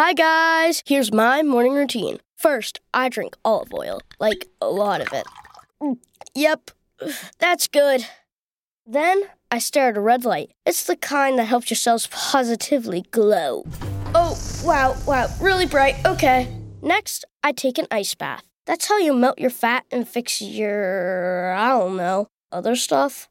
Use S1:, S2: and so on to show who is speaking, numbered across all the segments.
S1: Hi guys, here's my morning routine. First, I drink olive oil, like a lot of it. Yep, that's good. Then, I stare at a red light. It's the kind that helps your cells positively glow. Oh, wow, really bright, okay. Next, I take an ice bath. That's how you melt your fat and fix your, I don't know, other stuff.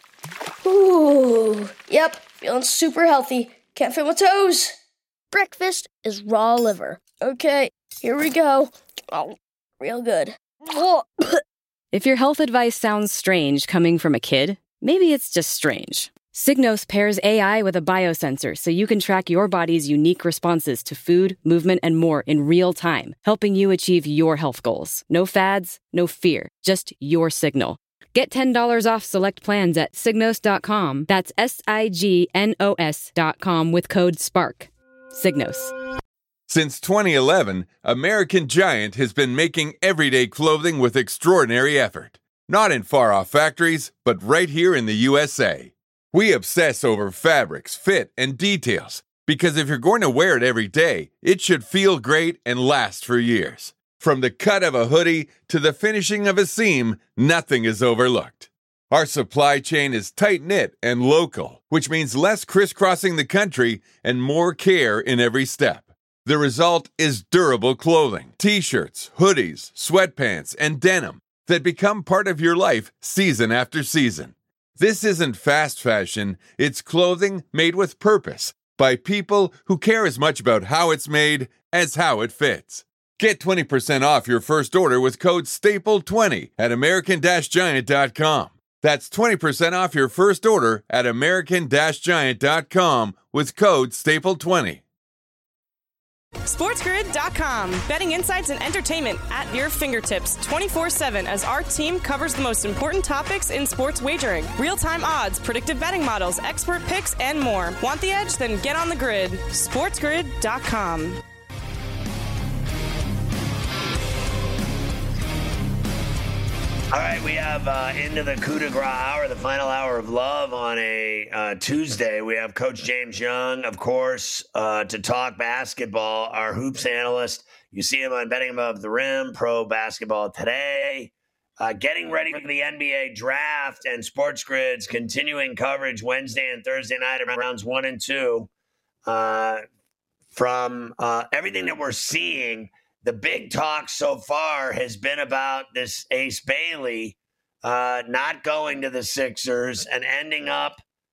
S1: Ooh, yep, feeling super healthy. Can't feel my toes. Breakfast is raw liver. Okay, here we go. Oh, real good.
S2: If your health advice sounds strange coming from a kid, maybe it's just strange. Signos pairs AI with a biosensor so you can track your body's unique responses to food, movement, and more in real time, helping you achieve your health goals. No fads, no fear, just your signal. Get $10 off select plans at Signos.com. That's SIGNOS.com with code SPARK. Signos.
S3: Since 2011, American Giant has been making everyday clothing with extraordinary effort. Not in far-off factories, but right here in the USA. We obsess over fabrics, fit, and details, because if you're going to wear it every day, it should feel great and last for years. From the cut of a hoodie to the finishing of a seam, nothing is overlooked. Our supply chain is tight-knit and local, which means less crisscrossing the country and more care in every step. The result is durable clothing, t-shirts, hoodies, sweatpants, and denim that become part of your life season after season. This isn't fast fashion, it's clothing made with purpose by people who care as much about how it's made as how it fits. Get 20% off your first order with code STAPLE20 at American-Giant.com. That's 20% off your first order at American-Giant.com with code STAPLE20.
S4: SportsGrid.com. Betting insights and entertainment at your fingertips 24/7 as our team covers the most important topics in sports wagering. Real-time odds, predictive betting models, expert picks, and more. Want the edge? Then get on the grid. SportsGrid.com.
S5: All right, we have into the coup de grace hour, the final hour of love on a Tuesday. We have Coach James Young, of course, to talk basketball, our hoops analyst. You see him on Betting Above the Rim, Pro Basketball Today. Getting ready for the NBA draft and Sports Grid's continuing coverage Wednesday and Thursday night of rounds 1 and 2. From everything that we're seeing, the big talk so far has been about this Ace Bailey not going to the Sixers and ending up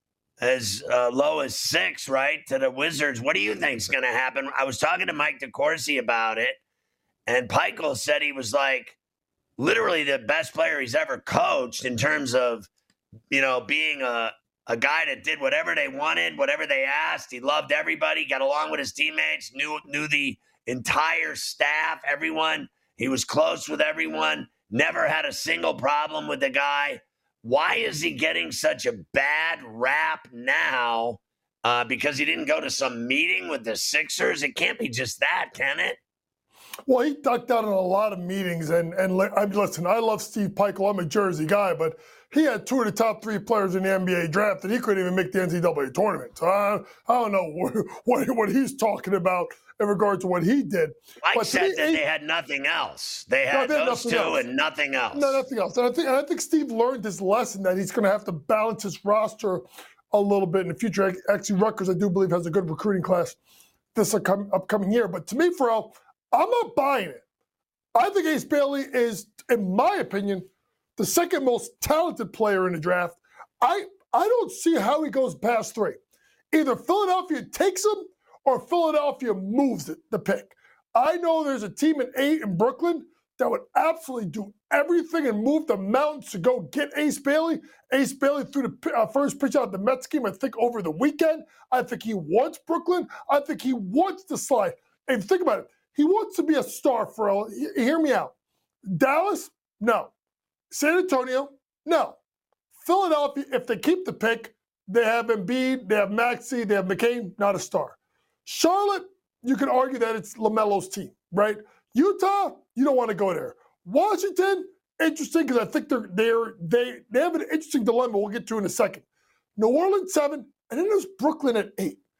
S5: as low as 6, right, to the Wizards. What do you think is going to happen? I was talking to Mike DeCourcy about it, and Peichel said he was like literally the best player he's ever coached in terms of, you know, being a guy that did whatever they wanted, whatever they asked. He loved everybody, got along with his teammates, knew the entire staff, everyone. He was close with everyone, never had a single problem with the guy. Why is he getting such a bad rap now? Because he didn't go to some meeting with the Sixers? It can't be just that, can it?
S6: Well, he ducked out in a lot of meetings. And listen, I love Steve Peichel. I'm a Jersey guy, but he had 2 of the top 3 players in the NBA draft, and he couldn't even make the NCAA tournament. So I don't know what he's talking about in regard to what he did.
S5: Mike said that they had nothing else. They had those 2 and nothing else.
S6: No, nothing else. And I think Steve learned his lesson that he's going to have to balance his roster a little bit in the future. Actually, Rutgers, I do believe, has a good recruiting class this upcoming year. But to me, Pharrell, I'm not buying it. I think Ace Bailey is, in my opinion, the second most talented player in the draft. I don't see how he goes past 3. Either Philadelphia takes him or Philadelphia moves the pick. I know there's a team at 8 in Brooklyn that would absolutely do everything and move the mountains to go get Ace Bailey. Ace Bailey threw the first pitch out of the Mets game, I think, over the weekend. I think he wants Brooklyn. I think he wants to slide. And think about it. He wants to be a star, Pharrell. Hear me out. Dallas? No. San Antonio? No. Philadelphia, if they keep the pick, they have Embiid, they have Maxey, they have McCain, not a star. Charlotte, you could argue that it's LaMelo's team, right? Utah, you don't want to go there. Washington, interesting because I think they have an interesting dilemma we'll get to in a second. New Orleans 7, and then there's Brooklyn at 8.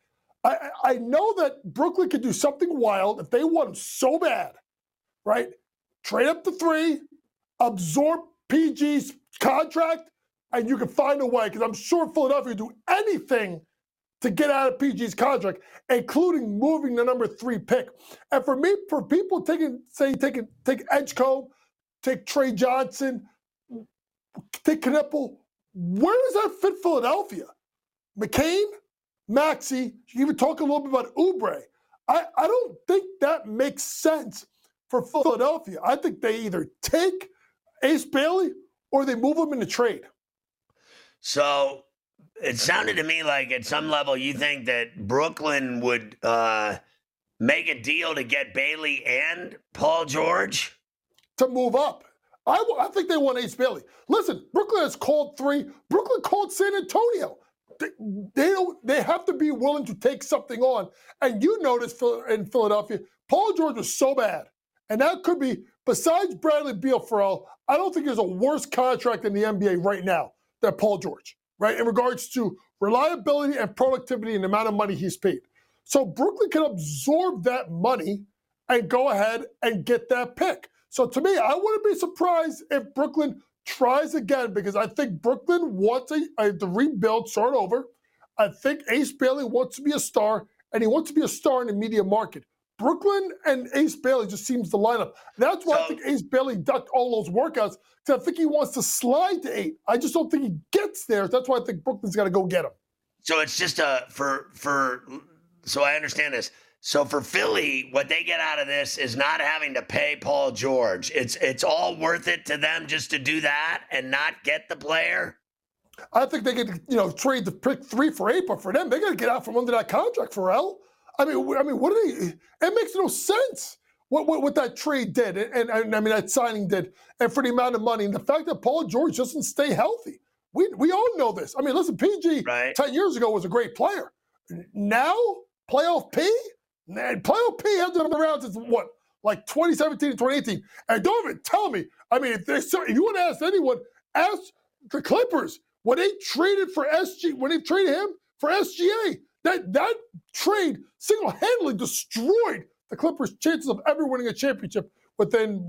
S6: I know that Brooklyn could do something wild if they want him so bad, right? Trade up to 3, absorb PG's contract, and you can find a way, because I'm sure Philadelphia would do anything to get out of PG's contract, including moving the number 3 pick. And for me, for people take Edgecombe, take Trey Johnson, take Knipple, where does that fit Philadelphia? McCain, Maxey, you can even talk a little bit about Oubre. I don't think that makes sense for Philadelphia. I think they either take Ace Bailey or they move him in the trade.
S5: So it sounded to me like at some level you think that Brooklyn would make a deal to get Bailey and Paul George?
S6: To move up. I think they want Ace Bailey. Listen, Brooklyn has called 3. Brooklyn called San Antonio. They have to be willing to take something on. And you notice in Philadelphia, Paul George was so bad. And that could be, besides Bradley Beal, Pharrell, I don't think there's a worse contract in the NBA right now than Paul George, right? In regards to reliability and productivity and the amount of money he's paid. So Brooklyn can absorb that money and go ahead and get that pick. So to me, I wouldn't be surprised if Brooklyn tries again, because I think Brooklyn wants to rebuild, start over. I think Ace Bailey wants to be a star, and he wants to be a star in the media market. Brooklyn and Ace Bailey just seems to line up. That's why I think Ace Bailey ducked all those workouts, because I think he wants to slide to 8. I just don't think he gets there. That's why I think Brooklyn's got to go get him.
S5: So it's just so I understand this. So for Philly, what they get out of this is not having to pay Paul George. It's all worth it to them just to do that and not get the player.
S6: I think they could, trade the pick 3 for 8, but for them, they got to get out from under that contract, Pharrell. I mean, what are they? It makes no sense what that trade did, and I mean that signing did, and for the amount of money, and the fact that Paul George doesn't stay healthy. We all know this. I mean, listen, PG 10 years ago was a great player. Now, playoff P. Man, playoff P hasn't been around since like 2017 and 2018. And don't even tell me. I mean, if you want to ask anyone, ask the Clippers when they traded for when they traded him for SGA. That trade single-handedly destroyed the Clippers' chances of ever winning a championship but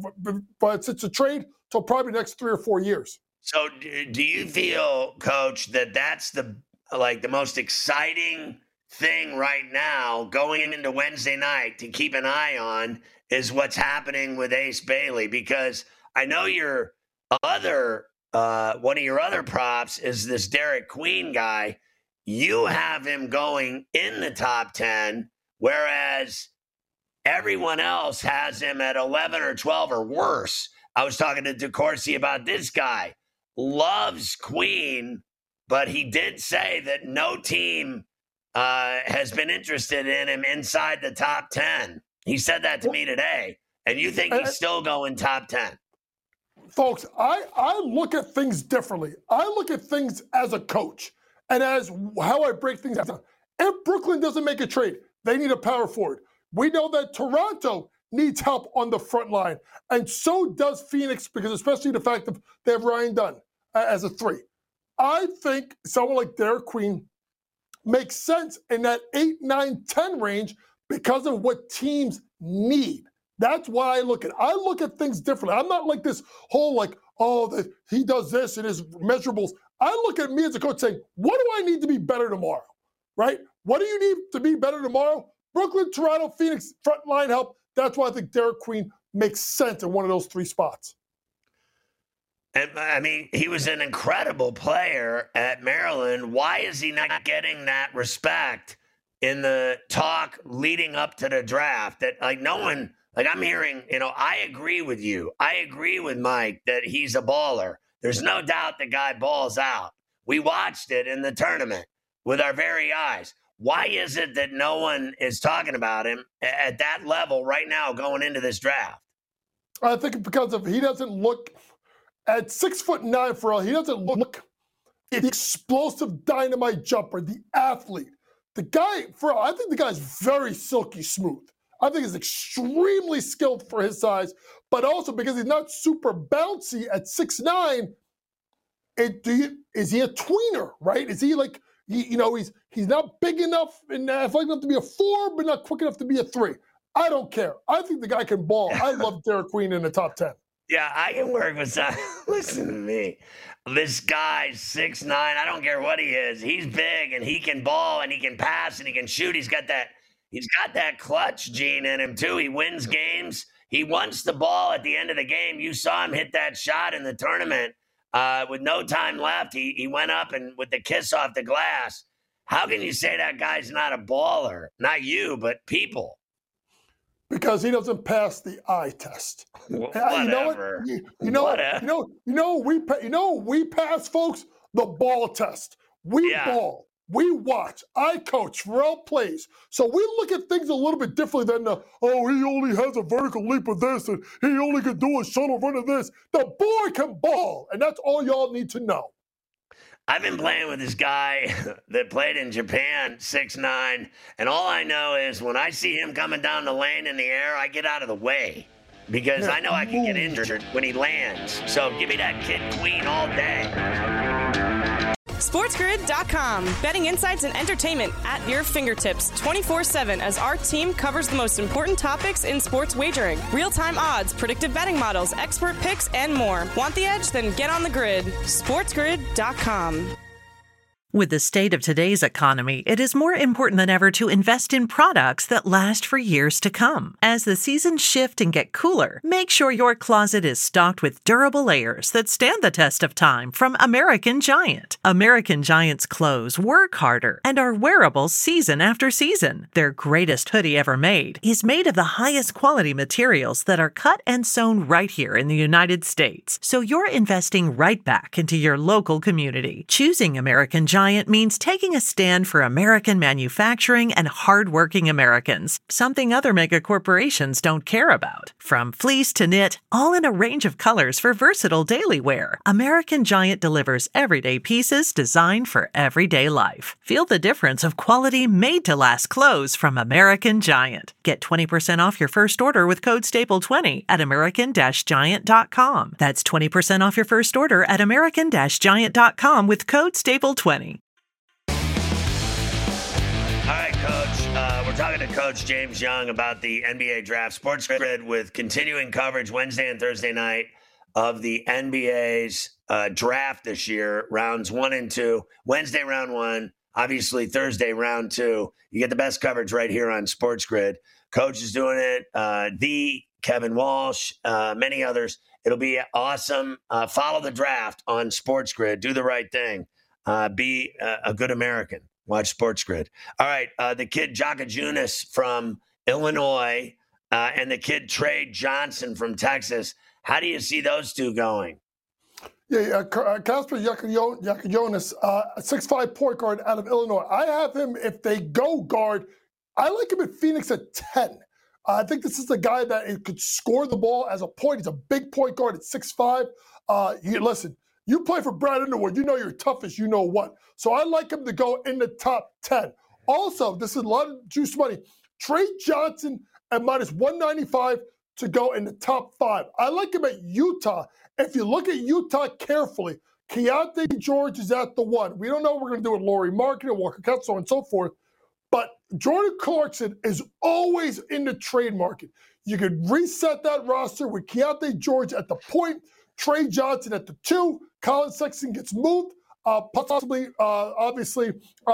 S6: it's a trade till probably the next 3 or 4 years.
S5: So do you feel, Coach, that that's the most exciting thing right now going into Wednesday night to keep an eye on is what's happening with Ace Bailey? Because I know your other one of your other props is this Derek Queen guy. You have him going in the top 10, whereas everyone else has him at 11 or 12 or worse. I was talking to DeCourcy about this guy. Loves Queen, but he did say that no team has been interested in him inside the top 10. He said that to me today. And you think he's still going top 10?
S6: Folks, I look at things differently. I look at things as a coach and as how I break things down. If Brooklyn doesn't make a trade, they need a power forward. We know that Toronto needs help on the front line, and so does Phoenix, because especially the fact that they have Ryan Dunn as a 3. I think someone like Derek Queen makes sense in that 8, 9, 10 range because of what teams need. That's why I look at things differently. I'm not like this whole he does this and his measurables. I look at me as a coach saying, what do I need to be better tomorrow, right? What do you need to be better tomorrow? Brooklyn, Toronto, Phoenix, front line help. That's why I think Derek Queen makes sense in one of those 3 spots.
S5: And I mean, he was an incredible player at Maryland. Why is he not getting that respect in the talk leading up to the draft? That no one, I'm hearing, I agree with you. I agree with Mike that he's a baller. There's no doubt the guy balls out. We watched it in the tournament with our very eyes. Why is it that no one is talking about him at that level right now going into this draft?
S6: I think because he doesn't look at 6'9" for all. He doesn't look the explosive dynamite jumper, the athlete. The guy, I think the guy's very silky smooth. I think he's extremely skilled for his size, but also because he's not super bouncy at 6'9", is he a tweener, right? Is he He's not big enough and athletic enough to be a 4, but not quick enough to be a 3. I don't care. I think the guy can ball. I love Derek Queen in the top 10.
S5: Yeah, I can work with that. Listen to me. This guy's 6'9". I don't care what he is. He's big and he can ball and he can pass and he can shoot. He's got that clutch gene in him too. He wins games. He wants the ball at the end of the game. You saw him hit that shot in the tournament with no time left. He went up and with the kiss off the glass. How can you say that guy's not a baller? Not you, but people.
S6: Because he doesn't pass the eye test.
S5: Whatever.
S6: You know we pass, folks? The ball test. We ball. We watch. I coach. Pharrell plays. So we look at things a little bit differently than he only has a vertical leap of this and he only can do a shuttle run of this. The boy can ball, and that's all y'all need to know.
S5: I've been playing with this guy that played in Japan, 6'9", and all I know is when I see him coming down the lane in the air, I get out of the way because I know I can get injured when he lands. So give me that Kid Queen all day.
S4: SportsGrid.com. Betting insights and entertainment at your fingertips 24/7 as our team covers the most important topics in sports wagering. Real-time odds, predictive betting models, expert picks, and more. Want the edge? Then get on the grid. SportsGrid.com.
S7: With the state of today's economy, it is more important than ever to invest in products that last for years to come. As the seasons shift and get cooler, make sure your closet is stocked with durable layers that stand the test of time from American Giant. American Giant's clothes work harder and are wearable season after season. Their greatest hoodie ever made is made of the highest quality materials that are cut and sewn right here in the United States. So you're investing right back into your local community. Choosing American Giant means taking a stand for American manufacturing and hardworking Americans, something other mega corporations don't care about. From fleece to knit, all in a range of colors for versatile daily wear, American Giant delivers everyday pieces designed for everyday life. Feel the difference of quality made-to-last clothes from American Giant. Get 20% off your first order with code STAPLE20 at American-Giant.com. That's 20% off your first order at American-Giant.com with code STAPLE20.
S5: All right, Coach. We're talking to Coach James Young about the NBA draft. Sports Grid with continuing coverage Wednesday and Thursday night of the NBA's draft this year, rounds 1 and 2. Wednesday, round 1. Obviously, Thursday, round 2. You get the best coverage right here on Sports Grid. Coach is doing it. The Kevin Walsh, many others. It'll be awesome. Follow the draft on Sports Grid. Do the right thing. Be a good American. Watch Sports Grid. All right, the kid Jaka Junis from Illinois and the kid Trey Johnson from Texas. How do you see those two going?
S6: Yeah, Kasper Jakajonis, 6'5" point guard out of Illinois. I have him, if they go guard, I like him at Phoenix at 10. I think this is the guy that could score the ball as a point. He's a big point guard at 6'5". Listen, you play for Brad Underwood, you know you're tough as you know what. So I like him to go in the top 10. Also, this is a lot of juice money. Trey Johnson at minus 195 to go in the top 5. I like him at Utah. If you look at Utah carefully, Keontae George is at the 1. We don't know what we're going to do with Lauri Markkanen and Walker Kessler, so on and so forth. But Jordan Clarkson is always in the trade market. You could reset that roster with Keontae George at the point, Trey Johnson at the 2. Colin Sexton gets moved. Possibly, obviously,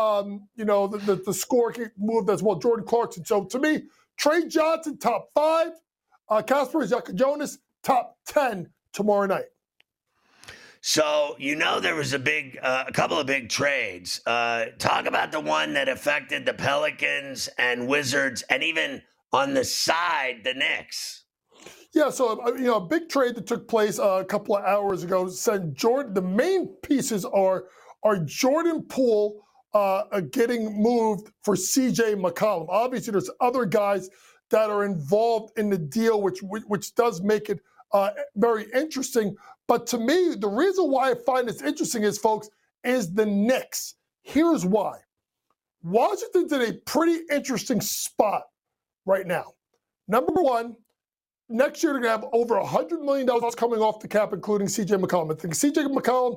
S6: the score get moved as well. Jordan Clarkson. So to me, Trey Johnson, top 5. Kasper Jakajonis, top 10 tomorrow night.
S5: So, there was a couple of big trades. Talk about the one that affected the Pelicans and Wizards and even on the side, the Knicks.
S6: Yeah, so, a big trade that took place a couple of hours ago said the main pieces are Jordan Poole getting moved for C.J. McCollum. Obviously, there's other guys that are involved in the deal, which does make it very interesting. But to me, the reason why I find this interesting is the Knicks. Here's why. Washington's in a pretty interesting spot right now. Number one, next year they're going to have over $100 million coming off the cap, including C.J. McCollum. I think C.J. McCollum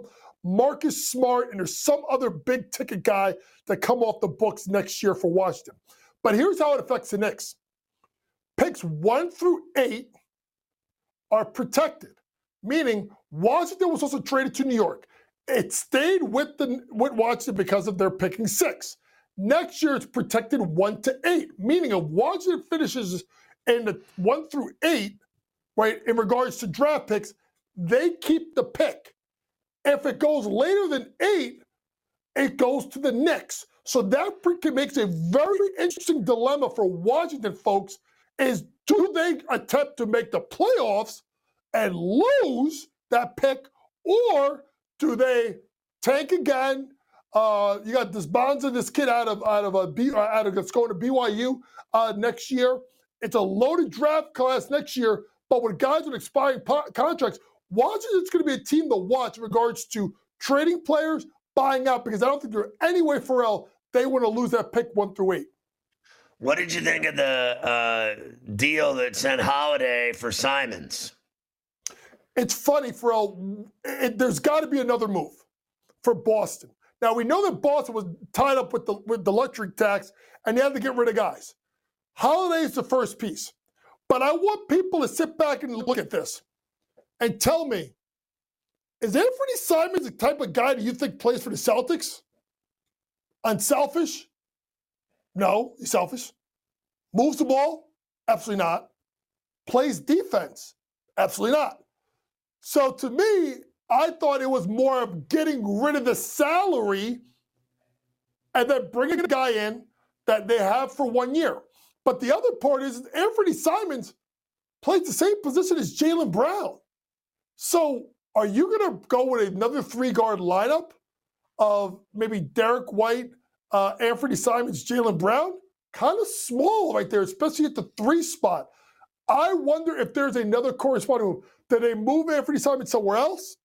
S6: Marcus Smart, and there's some other big ticket guy that come off the books next year for Washington. But here's how it affects the Knicks. Picks 1 through 8 are protected, meaning Washington was also traded to New York. It stayed with Washington because of their picking 6. Next year, it's protected 1 to 8, meaning if Washington finishes in the 1 through 8, right, in regards to draft picks, they keep the pick. If it goes later than 8, it goes to the Knicks. So that makes a very interesting dilemma for Washington folks is, do they attempt to make the playoffs and lose that pick, or do they tank again? You got this Bonza, this kid out of that's going to BYU next year. It's a loaded draft class next year, but with guys with expiring contracts, Washington's going to be a team to watch in regards to trading players, buying out, because I don't think there's any way, Pharrell, they want to lose that pick 1 through 8.
S5: What did you think of the deal that sent Holiday for Simons?
S6: It's funny, Pharrell. There's got to be another move for Boston. Now, we know that Boston was tied up with the luxury tax, and they had to get rid of guys. Holiday is the first piece. But I want people to sit back and look at this and tell me, is Anthony Simons the type of guy that you think plays for the Celtics? Unselfish? No, he's selfish. Moves the ball? Absolutely not. Plays defense? Absolutely not. So to me, I thought it was more of getting rid of the salary and then bringing a guy in that they have for 1 year. But the other part is Anthony Simons plays the same position as Jaylen Brown. So are you going to go with another 3-guard lineup of maybe Derek White, Anthony Simons, Jaylen Brown? Kind of small right there, especially at the 3 spot. I wonder if there's another corresponding move. Did they move Anthony Simons somewhere else?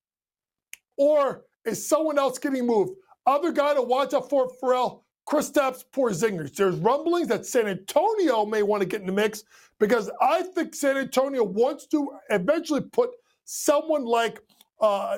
S6: Or is someone else getting moved? Other guy to watch out for, Pharrell, Kristaps Porzingis. There's rumblings that San Antonio may want to get in the mix because I think San Antonio wants to eventually put someone like a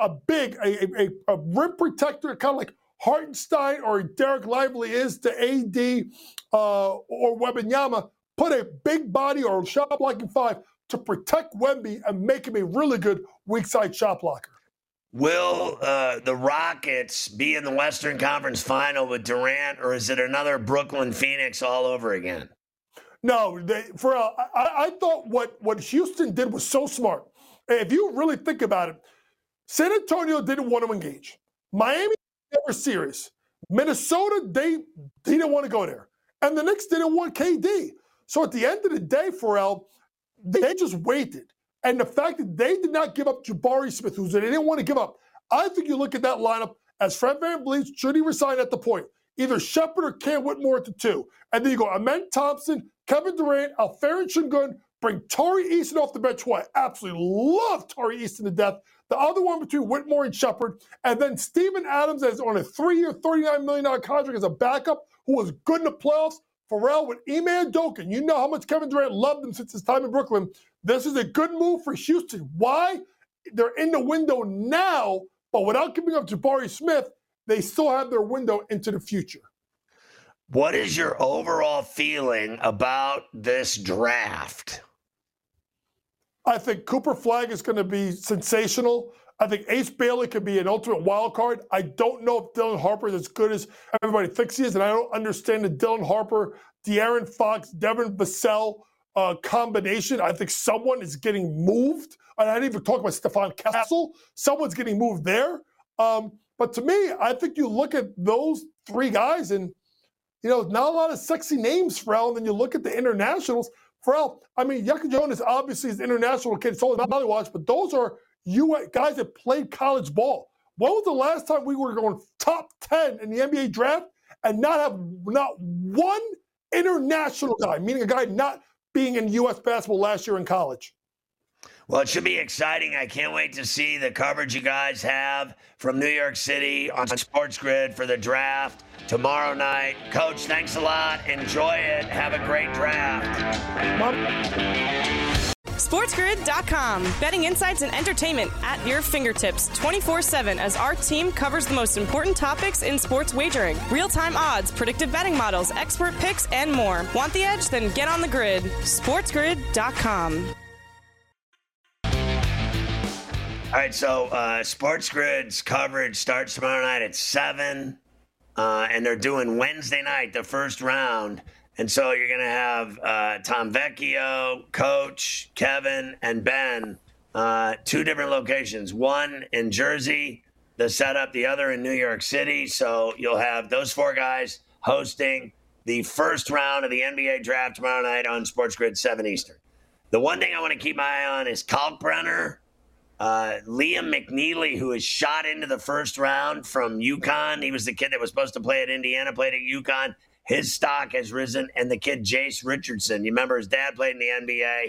S6: rim protector, kind of like Hartenstein or Derek Lively is to AD or Wembanyama, put a big body or shot blocking 5 to protect Wemby and make him a really good weak side shot blocker.
S5: Will the Rockets be in the Western Conference Final with Durant, or is it another Brooklyn Phoenix all over again?
S6: No, I thought what Houston did was so smart. If you really think about it, San Antonio didn't want to engage. Miami, they were serious. Minnesota, they didn't want to go there. And the Knicks didn't want KD. So at the end of the day, Pharrell, they just waited. And the fact that they did not give up Jabari Smith, who they didn't want to give up, I think you look at that lineup as Fred VanVleet, should he resign at the point? Either Shepard or Cam Whitmore at the 2. And then you go Amen Thompson, Kevin Durant, Alperen Şengün, bring Tari Eason off the bench, who I absolutely love Tari Eason to death. The other one between Whitmore and Shepard. And then Steven Adams is on a 3-year, $39 million contract as a backup who was good in the playoffs. Pharrell with Ime Udoka. You know how much Kevin Durant loved him since his time in Brooklyn. This is a good move for Houston. Why? They're in the window now, but without giving up Jabari Smith, they still have their window into the future.
S5: What is your overall feeling about this draft?
S6: I think Cooper Flagg is going to be sensational. I think Ace Bailey could be an ultimate wild card. I don't know if Dylan Harper is as good as everybody thinks he is, and I don't understand the Dylan Harper, De'Aaron Fox, Devin Vassell combination. I think someone is getting moved. I didn't even talk about Stephon Castle. Someone's getting moved there. But to me, I think you look at those 3 guys, and not a lot of sexy names, Pharrell. And then you look at the internationals. Pharrell, I mean, Yucca Jonas obviously is an international kid. It's all about Molly but those are guys that played college ball. When was the last time we were going top 10 in the NBA draft and not have not one international guy, meaning a guy not being in U.S. basketball last year in college?
S5: Well, it should be exciting. I can't wait to see the coverage you guys have from New York City on Sports Grid for the draft tomorrow night. Coach, thanks a lot. Enjoy it. Have a great draft.
S4: SportsGrid.com. Betting insights and entertainment at your fingertips 24/7 as our team covers the most important topics in sports wagering. Real-time odds, predictive betting models, expert picks, and more. Want the edge? Then get on the grid. SportsGrid.com.
S5: All right, so Sports Grid's coverage starts tomorrow night at 7, and they're doing Wednesday night, the first round. And so you're going to have Tom Vecchio, Coach, Kevin, and Ben, 2 different locations, one in Jersey, the setup, the other in New York City. So you'll have those 4 guys hosting the first round of the NBA draft tomorrow night on Sports Grid, 7 Eastern. The one thing I want to keep my eye on is Kalkbrenner. Liam McNeely, who is shot into the first round from UConn. He was the kid that was supposed to play at Indiana, played at UConn. His stock has risen. And the kid, Jace Richardson, you remember his dad played in the NBA.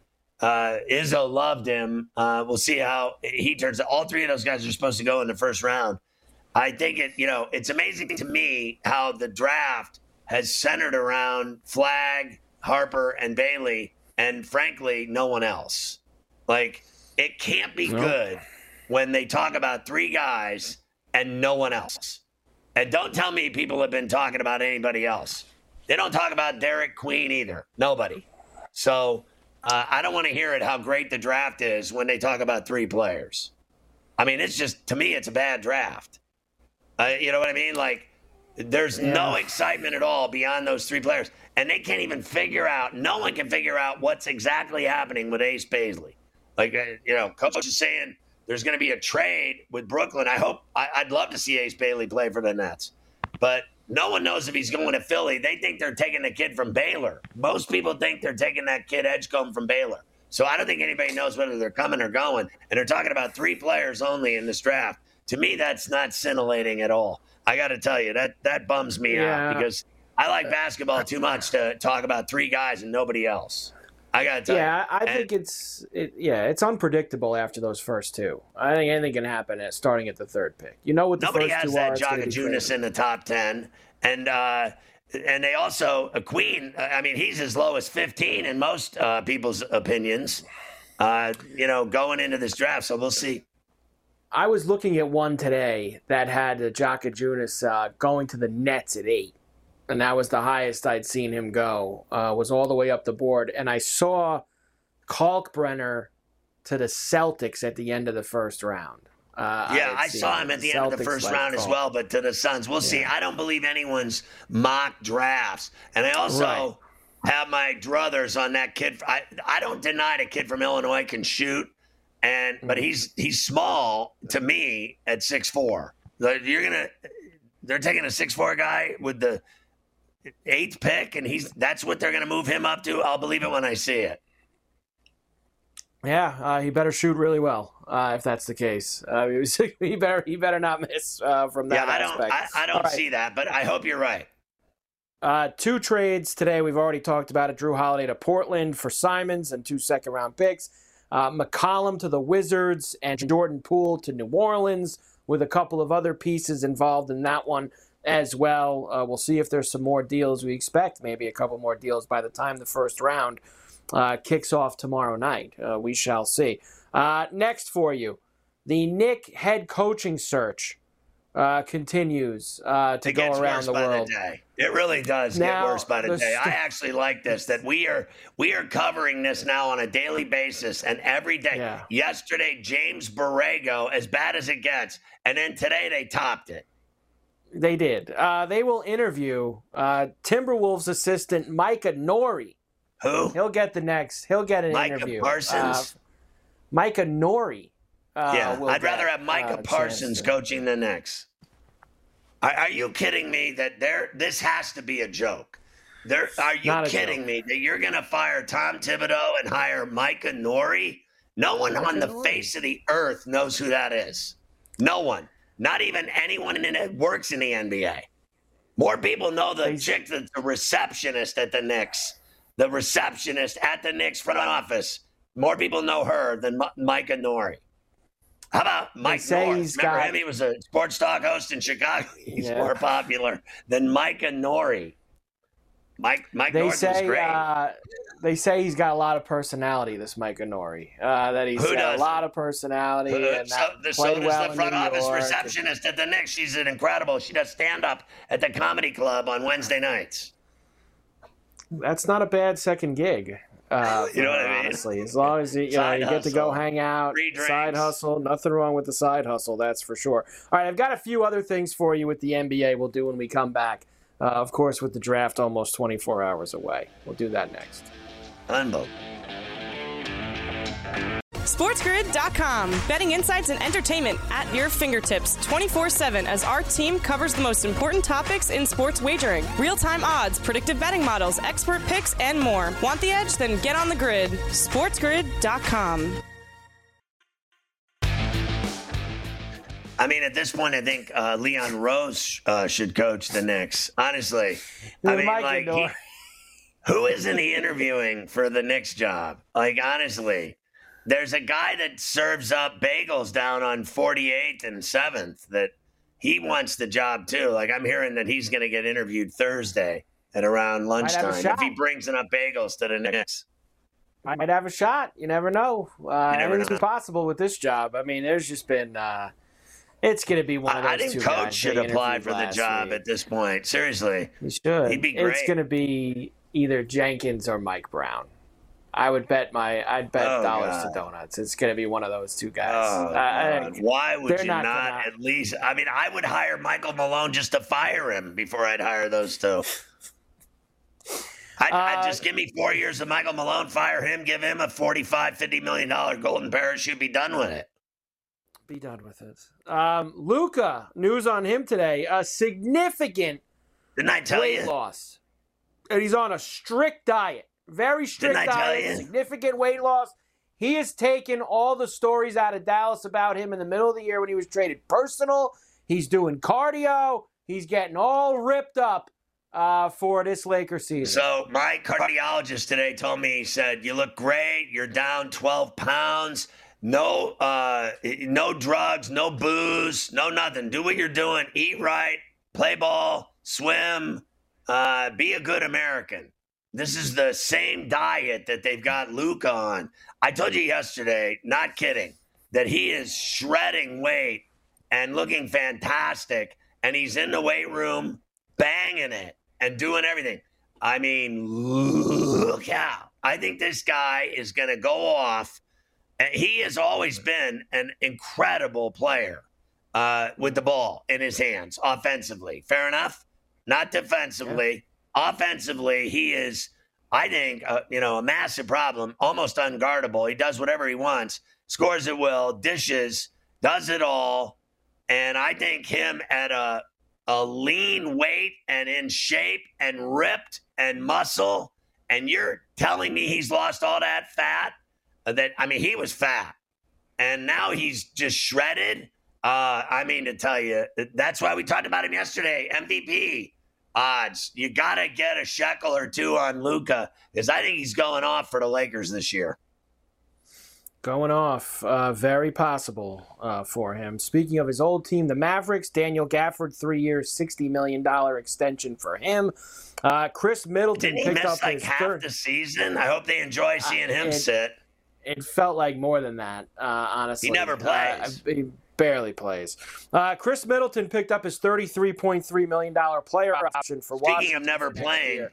S5: Izzo loved him. We'll see how he turns out. All 3 of those guys are supposed to go in the first round. I think it's amazing to me how the draft has centered around Flagg, Harper, and Bailey, and frankly, no one else. Like, it can't be good when they talk about 3 guys and no one else. And don't tell me people have been talking about anybody else. They don't talk about Derek Queen either. Nobody. So I don't want to hear it how great the draft is when they talk about 3 players. I mean, it's just, to me, it's a bad draft. You know what I mean? Like, there's no excitement at all beyond those 3 players. And they can't even figure out, no one can figure out what's exactly happening with Ace Baisley. Like, Coach is saying there's going to be a trade with Brooklyn. I'd love to see Ace Bailey play for the Nets. But no one knows if he's going to Philly. They think they're taking the kid from Baylor. Most people think they're taking that kid Edgecombe from Baylor. So I don't think anybody knows whether they're coming or going. And they're talking about 3 players only in this draft. To me, that's not scintillating at all. I got to tell you, that bums me out because I like basketball too much to talk about 3 guys and nobody else. I got to tell you.
S8: Yeah, I think it's unpredictable after those first 2. I think anything can happen starting at the 3rd pick. You know what the
S5: nobody
S8: first 2
S5: has
S8: are.
S5: that Jagajunas in the top 10. And they also, Queen, I mean, he's as low as 15 in most people's opinions, going into this draft. So we'll see.
S8: I was looking at one today that had Jagajunas going to the Nets at 8. And that was the highest I'd seen him go, was all the way up the board. And I saw Kalkbrenner to the Celtics at the end of the first round.
S5: I saw him at the end of the first round as well, but to the Suns. We'll see. I don't believe anyone's mock drafts. And I also have my druthers on that kid. I don't deny the kid from Illinois can shoot, but he's small to me at 6'4". They're taking a 6'4" guy with the 8th pick, and that's what they're going to move him up to. I'll believe it when I see it.
S8: Yeah, he better shoot really well if that's the case. He better not miss from that aspect.
S5: I don't see that, but I hope you're right.
S8: 2 trades today. We've already talked about it. Drew Holiday to Portland for Simons and 2 second-round picks. McCollum to the Wizards and Jordan Poole to New Orleans, with a couple of other pieces involved in that one as well. We'll see if there's some more deals. We expect maybe a couple more deals by the time the first round kicks off tomorrow night. We shall see. Next for you, the Knick head coaching search continues to go around the world.
S5: It really does get worse by the day. I actually like this, that we are covering this now on a daily basis and every day. Yeah. Yesterday, James Borrego, as bad as it gets, and then today they topped it.
S8: They did. They will interview Timberwolves assistant Micah Nori.
S5: Who?
S8: He'll get an interview.
S5: Micah Parsons?
S8: Micah Nori.
S5: I'd rather have Micah Parsons coaching the Knicks. Are you kidding me that this has to be a joke? Are you kidding me that you're going to fire Tom Thibodeau and hire Micah Nori? No one on the face of the earth knows who that is. No one. Not even anyone that works in the NBA. More people know the chick that's the receptionist at the Knicks. The receptionist at the Knicks front office. More people know her than Micah Nori. How about Mike North? Remember him? He was a sports talk host in Chicago. He's more popular than Micah Nori. Mike North was great.
S8: They say he's got a lot of personality, this Micah Nori. That he's got a lot of personality. And
S5: so does the front office receptionist at the Knicks. She's an incredible. She does stand-up at the Comedy Club on Wednesday nights.
S8: That's not a bad second gig.
S5: You know what I mean?
S8: Honestly, as long as you get to go hang out, side hustle, nothing wrong with the side hustle, that's for sure. All right, I've got a few other things for you with the NBA we'll do when we come back. Of course, with the draft almost 24 hours away. We'll do that next.
S5: Unbelievable.
S4: SportsGrid.com. Betting insights and entertainment at your fingertips 24/7 as our team covers the most important topics in sports wagering. Real-time odds, predictive betting models, expert picks, and more. Want the edge? Then get on the grid. SportsGrid.com.
S5: I mean, at this point, I think Leon Rose should coach the Knicks. Honestly. I mean, who isn't he interviewing for the Knicks job? Like, honestly. There's a guy that serves up bagels down on 48th and 7th that he wants the job too. Like, I'm hearing that he's going to get interviewed Thursday at around lunchtime if he brings enough bagels to the Knicks.
S8: Might have a shot. You never know. Anything's possible with this job. I mean, there's just been it's going to be one of those
S5: I think
S8: two
S5: Coach
S8: guys
S5: should apply for the job at this point. Seriously.
S8: He should.
S5: He'd be great.
S8: It's going to be either Jenkins or Mike Brown. I'd bet dollars to donuts. It's going to be one of those two guys.
S5: Why would you not at least? I mean, I would hire Michael Malone just to fire him before I'd hire those two. I'd just give me 4 years of Michael Malone, fire him, give him a $45-50 million golden parachute, be done with it.
S8: Be done with it. Luka, news on him today. A significant weight loss. And he's on a strict diet. Very strict diet, significant weight loss. He has taken all the stories out of Dallas about him in the middle of the year when he was traded personal. He's doing cardio. He's getting all ripped up for this Lakers season.
S5: So my cardiologist today told me, he said, you look great. You're down 12 pounds. No drugs, no booze, no nothing. Do what you're doing. Eat right, play ball, swim, be a good American. This is the same diet that they've got Luka on. I told you yesterday, not kidding, that he is shredding weight and looking fantastic, and he's in the weight room banging it and doing everything. I mean, look out. I think this guy is going to go off. He has always been an incredible player with the ball in his hands offensively. Fair enough? Not defensively. Yeah. Offensively, he is, I think, a massive problem, almost unguardable. He does whatever he wants, scores at will, dishes, does it all. And I think him at a lean weight and in shape and ripped and muscle, and you're telling me he's lost all that fat? He was fat, and now he's just shredded. To tell you, that's why we talked about him yesterday, MVP odds. You got to get a shekel or two on Luka, because I think he's going off for the Lakers this year.
S8: Going off, very possible for him. Speaking of his old team, the Mavericks, Daniel Gafford, 3 years, $60 million extension for him. Chris Middleton picked up his
S5: half the season. I hope they enjoy seeing him sit.
S8: It felt like more than that, honestly.
S5: He never plays.
S8: He barely plays. Chris Middleton picked up his $33.3 million player option for Washington.
S5: Speaking of never playing.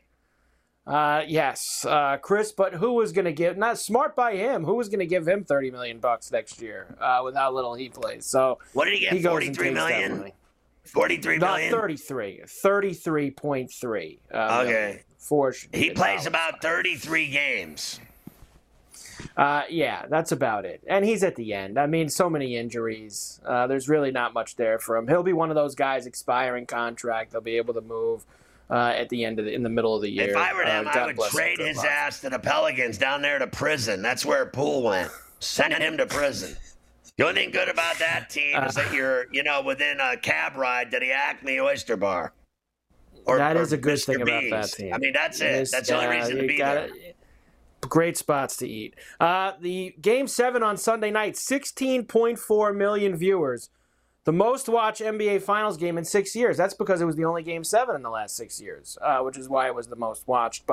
S8: Yes, Chris, but who was going to give, not smart by him, who was going to give him $30 million next year with how little he plays? So
S5: what did he get, 43 million? 43 million?
S8: Not 33, 33.3.
S5: Okay. He plays about 33 games.
S8: Yeah, that's about it. And he's at the end. I mean, so many injuries. There's really not much there for him. He'll be one of those guys expiring contract. They'll be able to move at the end in the middle of the year.
S5: If I were him, I would trade his ass to the Pelicans down there to prison. That's where Poole went. Send him to prison. The only thing good about that team is that you're, within a cab ride to the Acme Oyster Bar.
S8: That is a good
S5: Mr.
S8: thing about
S5: B's.
S8: that team.
S5: I mean, that's it. That's the only reason to be there.
S8: Great spots to eat. The Game 7 on Sunday night, 16.4 million viewers. The most watched NBA Finals game in 6 years. That's because it was the only Game 7 in the last 6 years, which is why it was the most watched. But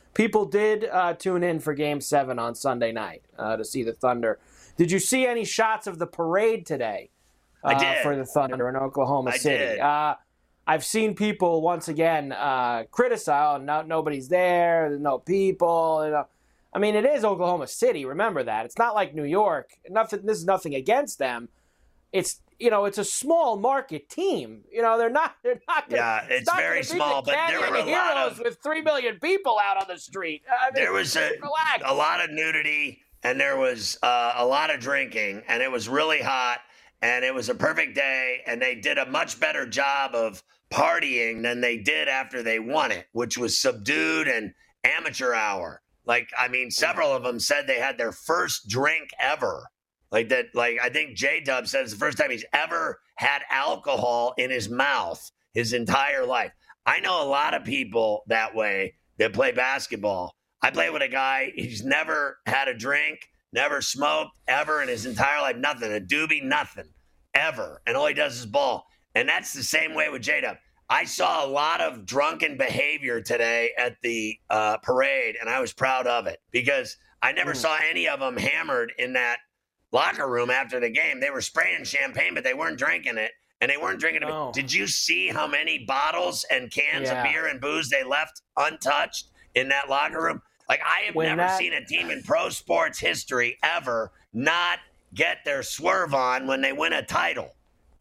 S8: people did tune in for Game 7 on Sunday night to see the Thunder. Did you see any shots of the parade today?
S5: I did.
S8: For the Thunder in Oklahoma City.
S5: Did.
S8: I've seen people once again criticize, nobody's there, there's no people. You know. I mean, it is Oklahoma City. Remember that. It's not like New York. This is nothing against them. It's a small market team. They're not.
S5: Yeah, it's very small. But there were a lot of
S8: with 3 million people out on the street.
S5: There was a lot of nudity, and there was a lot of drinking, and it was really hot. And it was a perfect day, and they did a much better job of partying than they did after they won it, which was subdued and amateur hour. Several of them said they had their first drink ever. I think J-Dub said it's the first time he's ever had alcohol in his mouth his entire life. I know a lot of people that way that play basketball. I play with a guy, he's never had a drink, never smoked ever in his entire life, nothing, a doobie, nothing, ever. And all he does is ball. And that's the same way with J-Dub. I saw a lot of drunken behavior today at the parade, and I was proud of it because I never saw any of them hammered in that locker room after the game. They were spraying champagne, but they weren't drinking it, and they weren't drinking it.
S8: No.
S5: Did you see how many bottles and cans of beer and booze they left untouched in that locker room? I have never seen a team in pro sports history ever not get their swerve on when they win a title.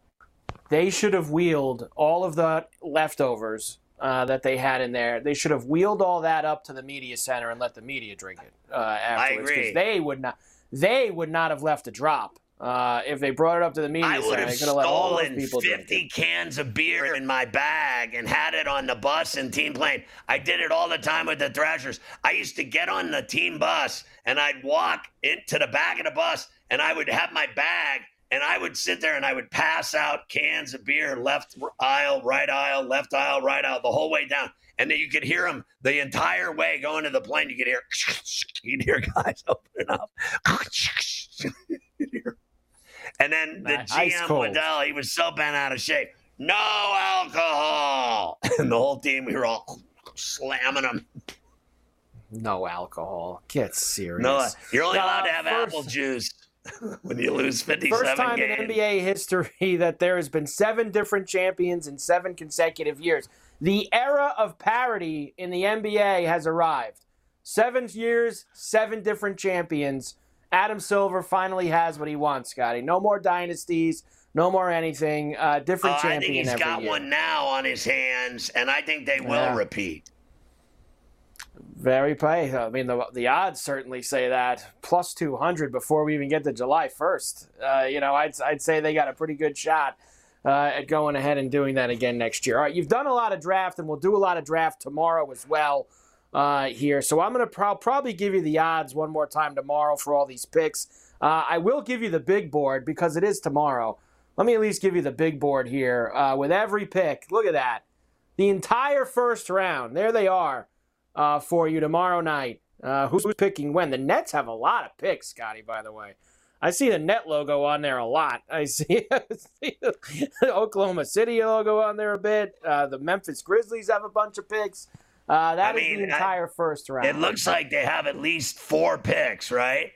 S8: They should have wheeled all of the leftovers that they had in there. They should have wheeled all that up to the media center and let the media drink it afterwards.
S5: I agree.
S8: They would not have left a drop if they brought it up to the media
S5: center. I would have stolen 50 cans of beer in my bag and had it on the bus and team plane. I did it all the time with the Thrashers. I used to get on the team bus and I'd walk into the back of the bus and I would have my bag. And I would sit there and I would pass out cans of beer, left aisle, right aisle, left aisle, right aisle, the whole way down. And then you could hear them the entire way going to the plane. You'd hear guys opening up. And then the GM, Waddell, he was so bent out of shape. No alcohol. And the whole team, we were all slamming them.
S8: No alcohol. Get serious.
S5: No, you're only allowed to have apple juice. When you lose 57
S8: First time
S5: games.
S8: in NBA history that there has been 7 different champions in 7 consecutive years. The era of parity in the NBA has arrived. 7 years, 7 different champions. Adam Silver finally has what he wants, Scotty. No more dynasties, no more anything. Different champion every year.
S5: I think he's got one now on his hands, and I think they will repeat.
S8: Very play. I mean, the odds certainly say that. Plus 200 before we even get to July 1st. I'd say they got a pretty good shot at going ahead and doing that again next year. All right, you've done a lot of draft, and we'll do a lot of draft tomorrow as well here. So I'm going to probably give you the odds one more time tomorrow for all these picks. I will give you the big board because it is tomorrow. Let me at least give you the big board here with every pick. Look at that. The entire first round. There they are. For you tomorrow night. Who's picking when? The Nets have a lot of picks, Scotty, by the way. I see the Net logo on there a lot. I see the Oklahoma City logo on there a bit. The Memphis Grizzlies have a bunch of picks. That is the entire first round.
S5: It looks like they have at least 4 picks, right?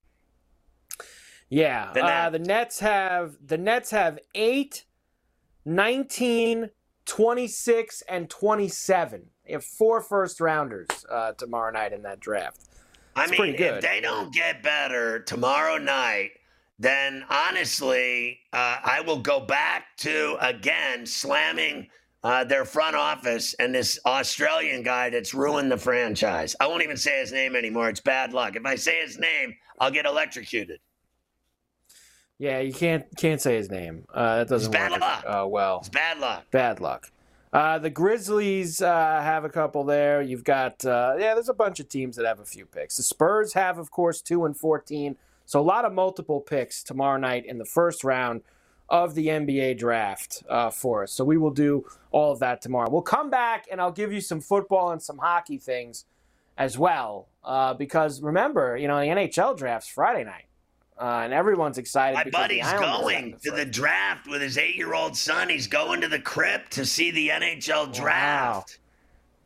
S8: Yeah. The Nets have 8, 19, 26, and 27. They have 4 first-rounders tomorrow night in that draft. Pretty good.
S5: If they don't get better tomorrow night, then honestly, I will go back to, again, slamming their front office and this Australian guy that's ruined the franchise. I won't even say his name anymore. It's bad luck. If I say his name, I'll get electrocuted.
S8: Yeah, you can't say his name. That doesn't work.
S5: It's bad luck.
S8: Well.
S5: It's bad luck.
S8: Bad luck. The Grizzlies have a couple there. You've got, there's a bunch of teams that have a few picks. The Spurs have, of course, 2 and 14. So a lot of multiple picks tomorrow night in the first round of the NBA draft for us. So we will do all of that tomorrow. We'll come back and I'll give you some football and some hockey things as well. Because remember, the NHL draft's Friday night. And everyone's excited.
S5: My buddy's going to the draft with his 8-year-old son. He's going to the crypt to see the NHL draft.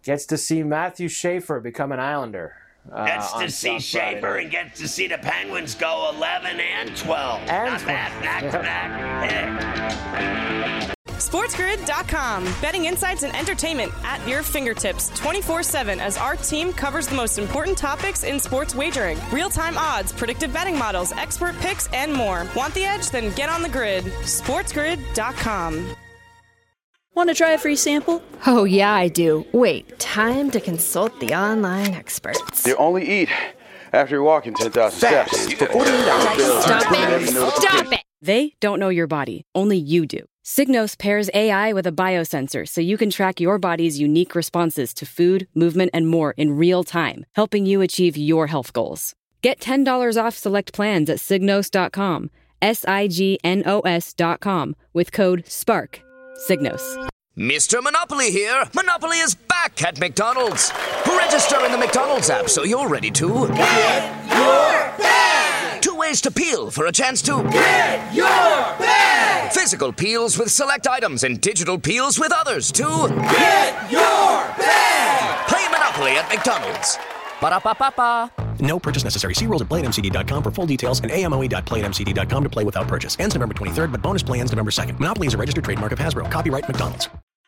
S8: gets to see Matthew Schaefer become an Islander.
S5: Gets to see Schaefer and gets to see the Penguins go 11 and 12. Not bad back-to-back pick.
S4: SportsGrid.com. Betting insights and entertainment at your fingertips 24/7 as our team covers the most important topics in sports wagering. Real-time odds, predictive betting models, expert picks, and more. Want the edge? Then get on the grid. SportsGrid.com.
S9: Want to try a free sample?
S10: Oh, yeah, I do. Wait, time to consult the online experts.
S11: You only eat after you're walking 10,000 steps.
S10: Stop it! Stop it!
S2: They don't know your body. Only you do. Signos pairs AI with a biosensor so you can track your body's unique responses to food, movement, and more in real time, helping you achieve your health goals. Get $10 off select plans at Signos.com, SIGNOS.com, with code SPARK. Signos.
S12: Mr. Monopoly here. Monopoly is back at McDonald's. Register in the McDonald's app so you're ready to get your bag. 2 ways to peel for a chance to get your bag. Physical peels with select items and digital peels with others to get your bag. Play Monopoly at McDonald's. Ba-da-ba-ba-ba.
S13: No purchase necessary. See rules at playatmcd.com for full details and amoe.playatmcd.com to play without purchase. Ends November 23rd, but bonus play ends November 2nd. Monopoly is a registered trademark of Hasbro. Copyright McDonald's.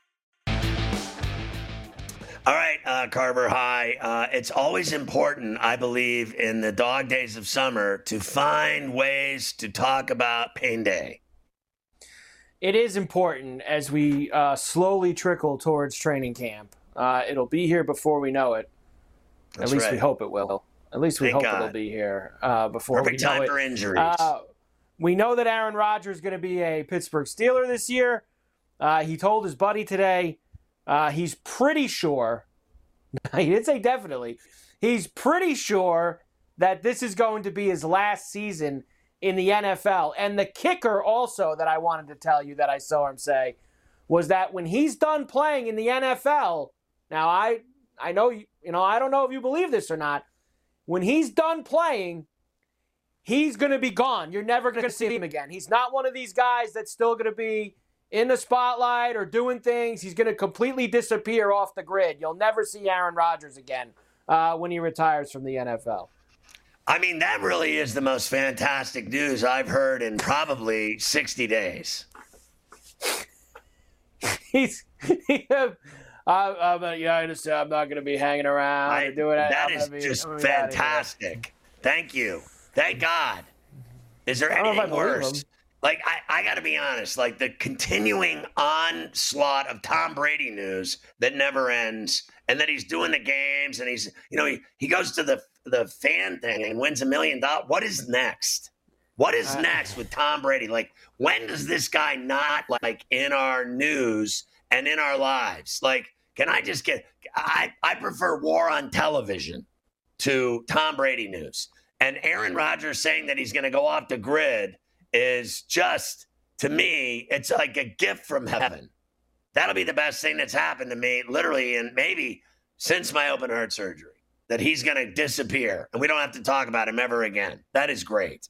S5: All right, Carver High. It's always important, I believe, in the dog days of summer to find ways to talk about Pain Day.
S8: It is important as we slowly trickle towards training camp. It'll be here before we know it.
S5: That's
S8: At least
S5: right.
S8: we hope it will. At least we
S5: Thank
S8: hope
S5: God.
S8: it'll be here before
S5: Perfect
S8: we know
S5: time
S8: it.
S5: for injuries.
S8: We know that Aaron Rodgers is going to be a Pittsburgh Steeler this year. He told his buddy today he's pretty sure, he didn't say definitely, he's pretty sure that this is going to be his last season in the NFL. And the kicker also that I wanted to tell you that I saw him say was that when he's done playing in the NFL, now I know, I don't know if you believe this or not, when he's done playing, he's going to be gone. You're never going to see him again. He's not one of these guys that's still going to be in the spotlight or doing things. He's going to completely disappear off the grid. You'll never see Aaron Rodgers again when he retires from the NFL.
S5: I mean, that really is the most fantastic news I've heard in probably 60 days. I'm not going to be hanging around doing it. That is just fantastic. Thank you. Thank God. Is there anything worse? Like, I got to be honest, like the continuing onslaught of Tom Brady news that never ends, and that he's doing the games, and he's, he goes to the fan thing and wins $1 million. What is next? What is next with Tom Brady? Like, when does this guy not, like, in our news and in our lives? Like, can I just I prefer war on television to Tom Brady news. And Aaron Rodgers saying that he's going to go off the grid is just, to me, it's like a gift from heaven. That'll be the best thing that's happened to me, literally, and maybe since my open heart surgery, that he's going to disappear and we don't have to talk about him ever again. That is great.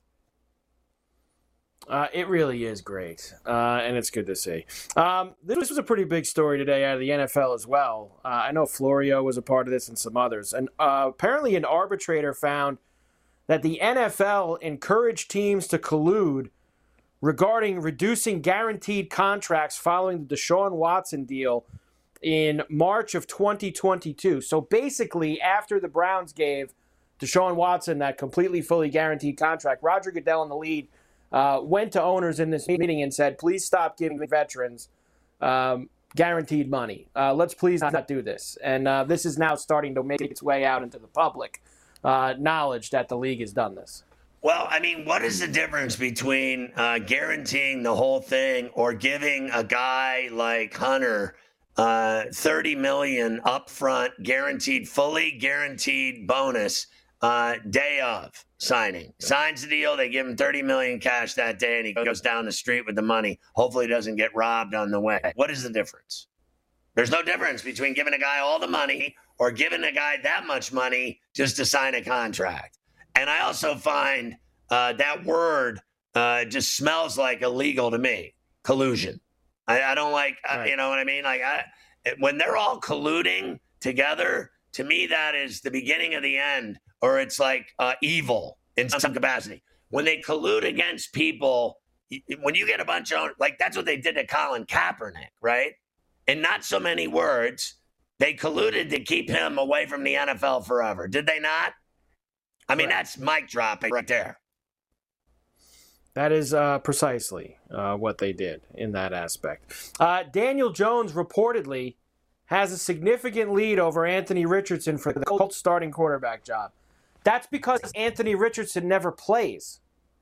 S8: It really is great, and it's good to see. This was a pretty big story today out of the NFL as well. I know Florio was a part of this and some others. And apparently an arbitrator found that the NFL encouraged teams to collude regarding reducing guaranteed contracts following the Deshaun Watson deal in March of 2022. So basically, after the Browns gave Deshaun Watson that completely fully guaranteed contract, Roger Goodell in the lead went to owners in this meeting and said, please stop giving veterans guaranteed money. Let's please not do this. And this is now starting to make its way out into the public knowledge that the league has done this.
S5: Well, I mean, what is the difference between guaranteeing the whole thing or giving a guy like Hunter $30 million upfront, fully guaranteed bonus day of signing? Signs the deal, they give him $30 million cash that day, and he goes down the street with the money. Hopefully, he doesn't get robbed on the way. What is the difference? There's no difference between giving a guy all the money or giving a guy that much money just to sign a contract. And I also find that word just smells like illegal to me. Collusion. I don't like,
S8: Right.
S5: You know what I mean? Like when they're all colluding together, to me, that is the beginning of the end, or it's like evil in some capacity. When they collude against people, when you get a bunch of, like, that's what they did to Colin Kaepernick, right? In not so many words, they colluded to keep him away from the NFL forever. Did they not? I mean, that's mic dropping right there.
S8: That is precisely what they did in that aspect. Daniel Jones reportedly has a significant lead over Anthony Richardson for the Colts starting quarterback job. That's because Anthony Richardson never plays.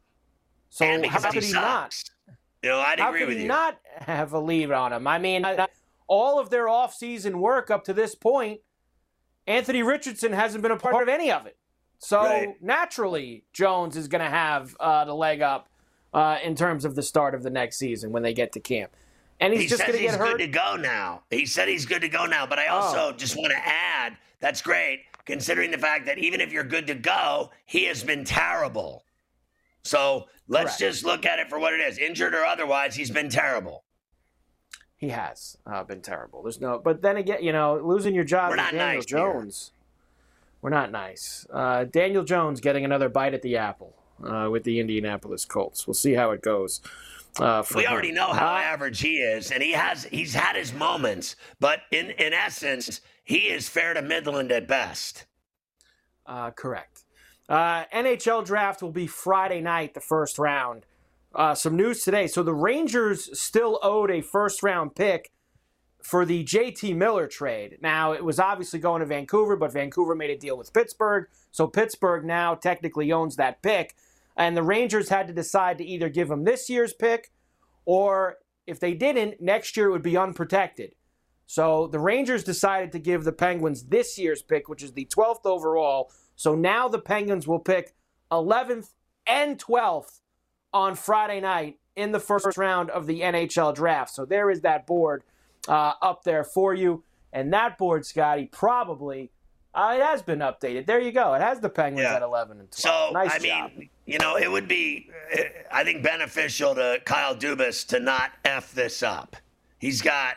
S8: So how could he not?
S5: You know, I'd agree with you.
S8: How could he not have a lead on him? I mean, all of their offseason work up to this point, Anthony Richardson hasn't been a part of any of it. So naturally, Jones is going to have the leg up in terms of the start of the next season when they get to camp. And he's just going to get hurt.
S5: He said he's good to go now. He said he's good to go now. But I also just want to add, that's great, considering the fact that even if you're good to go, he has been terrible. So let's just look at it for what it is. Injured or otherwise, he's been terrible.
S8: He has been terrible. But then again, you know, losing your job with Daniel Jones. We're not nice. Daniel Jones getting another bite at the apple with the Indianapolis Colts. We'll see how it goes.
S5: We already know how average he is, and he's had his moments, but in essence, he is fair to Midland at best.
S8: Correct. NHL draft will be Friday night, the first round. Some news today. So the Rangers still owed a first-round pick for the JT Miller trade. Now, it was obviously going to Vancouver, but Vancouver made a deal with Pittsburgh. So Pittsburgh now technically owns that pick. And the Rangers had to decide to either give him this year's pick, or if they didn't, next year it would be unprotected. So the Rangers decided to give the Penguins this year's pick, which is the 12th overall. So now the Penguins will pick 11th and 12th on Friday night in the first round of the NHL draft. So there is that board up there for you. And that board, Scotty, probably, it has been updated. There you go. It has the Penguins at 11 and 12.
S5: So,
S8: nice
S5: I
S8: job.
S5: mean, you know, it would be, I think, beneficial to Kyle Dubas to not F this up. He's got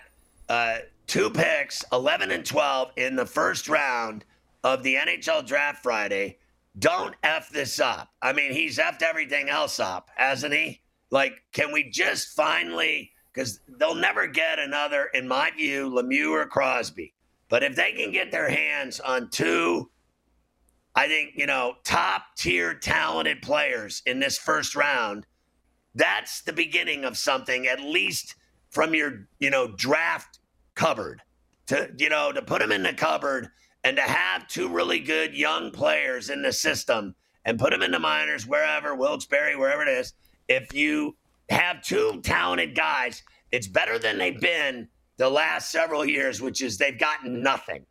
S5: 2 picks, 11 and 12, in the first round of the NHL draft Friday. Don't F this up. I mean, he's F'd everything else up, hasn't he? Like, can we just finally, because they'll never get another, in my view, Lemieux or Crosby. But if they can get their hands on 2, I think, you know, top-tier talented players in this first round, that's the beginning of something, at least from your, you know, draft cupboard. To put them in the cupboard and to have 2 really good young players in the system and put them in the minors, wherever, Wilkes-Barre, wherever it is. If you have 2 talented guys, it's better than they've been the last several years, which is they've gotten nothing.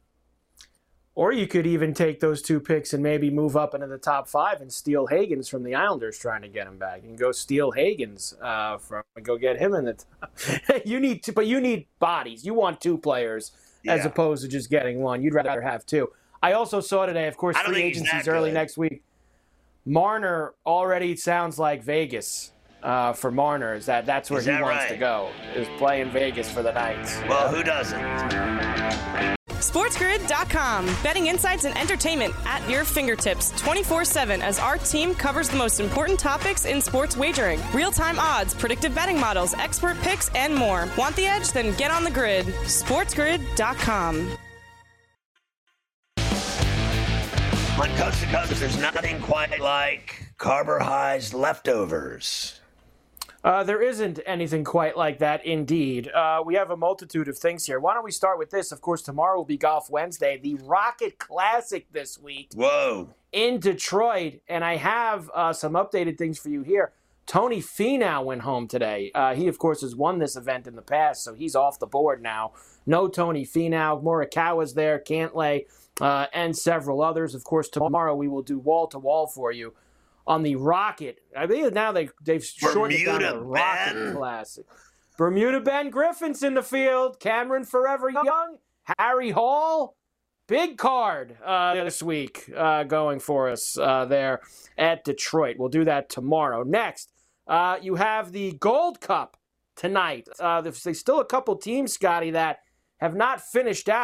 S8: Or you could even take those 2 picks and maybe move up into the top 5 and steal Higgins from the Islanders trying to get him back. You can go steal Higgins go get him in the top. You need bodies. You want 2 players as opposed to just getting 1. You'd rather have 2. I also saw today, of course, free agency's early next week. Marner already sounds like Vegas. For Marner, that's where he wants to go, is play in Vegas for the Knights.
S5: Well, who doesn't?
S4: SportsGrid.com. Betting insights and entertainment at your fingertips 24/7 as our team covers the most important topics in sports wagering. Real-time odds, predictive betting models, expert picks, and more. Want the edge? Then get on the grid. SportsGrid.com.
S5: On Coast to Coast, there's nothing quite like Carver High's leftovers.
S8: There isn't anything quite like that, indeed. We have a multitude of things here. Why don't we start with this? Of course, tomorrow will be Golf Wednesday, the Rocket Classic this week.
S5: Whoa.
S8: In Detroit. And I have some updated things for you here. Tony Finau went home today. He, of course, has won this event in the past, so he's off the board now. No Tony Finau. Morikawa's there, Cantlay, and several others. Of course, tomorrow we will do wall-to-wall for you on the Rocket. I believe now they've shortened it down to the Rocket Classic. Bermuda Ben Griffin's in the field. Cameron Forever Young. Harry Hall. Big card this week going for us there at Detroit. We'll do that tomorrow. Next, you have the Gold Cup tonight. There's still a couple teams, Scotty, that have not finished out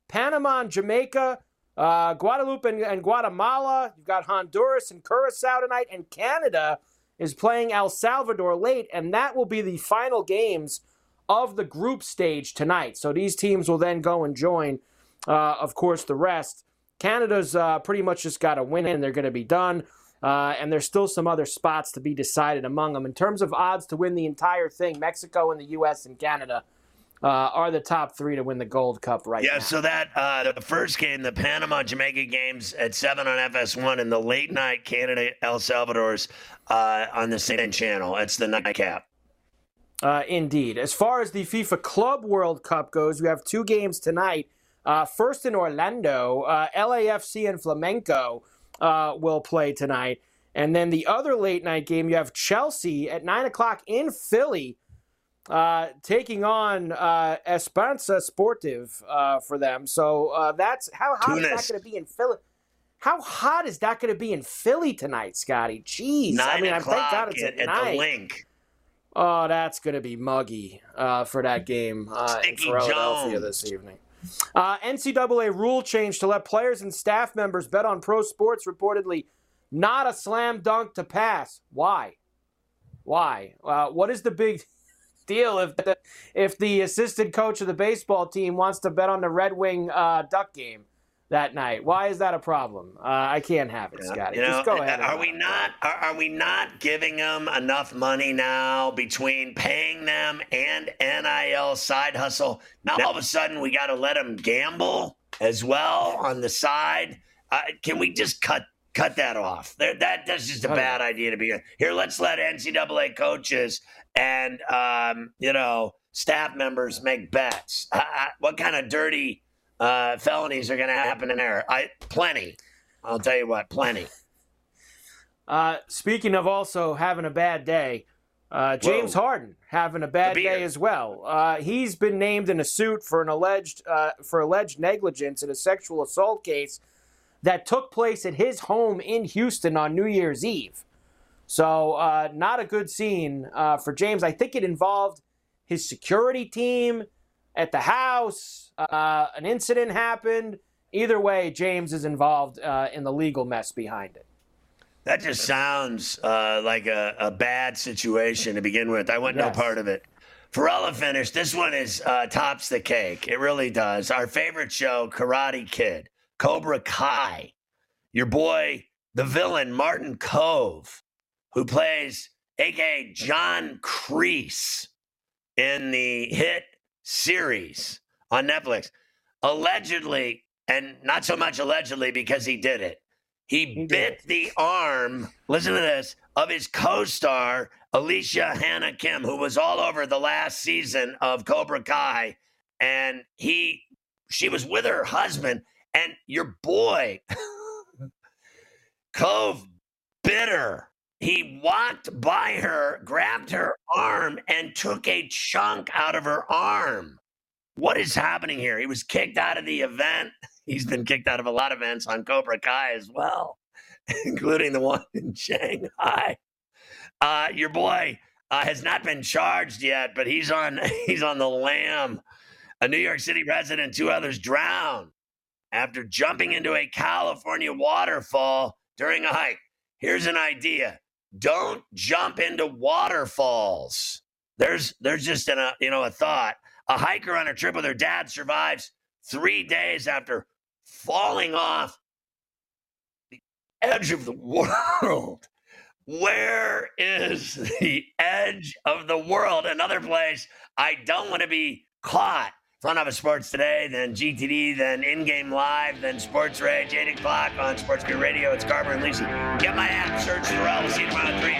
S8: Panama and Jamaica, Guadeloupe and Guatemala. You've got Honduras and Curacao tonight, and Canada is playing El Salvador late, and that will be the final games of the group stage tonight. So these teams will then go and join, of course, the rest. Canada's pretty much just got to win, and they're going to be done. And there's still some other spots to be decided among them. In terms of odds to win the entire thing, Mexico and the U.S. and Canada are the top three to win the Gold Cup right now.
S5: Yeah, so that the first game, the Panama-Jamaica games at 7 on FS1, and the late night Canada-El Salvador's on the same channel. That's the nightcap.
S8: Indeed. As far as the FIFA Club World Cup goes, we have two games tonight. First in Orlando, LAFC and Flamengo will play tonight. And then the other late night game, you have Chelsea at 9 o'clock in Philly, taking on Esperanza Sportive for them. So that's how hot is that going to be in Philly? How hot is that going to be in Philly tonight, Scotty? Jeez.
S5: 9
S8: thank God it's at
S5: the Link.
S8: Oh, that's going to be muggy for that game in Philadelphia this evening. NCAA rule change to let players and staff members bet on pro sports, reportedly not a slam dunk to pass. Why? What is the big deal if the assistant coach of the baseball team wants to bet on the Red Wing Duck game that night? Why is that a problem? I can't have it, Scotty. Just go ahead.
S5: Are we not giving them enough money now between paying them and NIL side hustle? Now all of a sudden we got to let them gamble as well on the side. Can we just cut that off? That's just a bad idea to begin. Here, let's let NCAA coaches and staff members make bets. What kind of dirty felonies are going to happen in there? Plenty. I'll tell you what, plenty.
S8: Speaking of also having a bad day, James Harden having a bad day as well. He's been named in a suit for alleged negligence in a sexual assault case that took place at his home in Houston on New Year's Eve. So not a good scene for James. I think it involved his security team at the house. An incident happened. Either way, James is involved in the legal mess behind it.
S5: That just sounds like a bad situation to begin with. I want no part of it. Pharrell finished. This one is tops the cake. It really does. Our favorite show, Karate Kid, Cobra Kai. Your boy, the villain, Martin Kove, who plays a.k.a. John Kreese in the hit series on Netflix, allegedly, and not so much allegedly because he did it, he bit the arm, listen to this, of his co-star, Alicia Hannah Kim, who was all over the last season of Cobra Kai, and she was with her husband, and your boy, Cove, bit her. He walked by her, grabbed her arm, and took a chunk out of her arm. What is happening here? He was kicked out of the event. He's been kicked out of a lot of events on Cobra Kai as well, including the one in Shanghai. Your boy has not been charged yet, but he's on the lam. A New York City resident, 2 others drowned after jumping into a California waterfall during a hike. Here's an idea. Don't jump into waterfalls. There's just a thought. A hiker on a trip with her dad survives 3 days after falling off the edge of the world. Where is the edge of the world? Another place I don't want to be caught. Front Office Sports Today, then GTD, then In-Game Live, then Sports Rage, 8 o'clock on Sports Grid Radio. It's Garber and Lisi. Get my app, search Pharrell. We'll see you tomorrow at 3.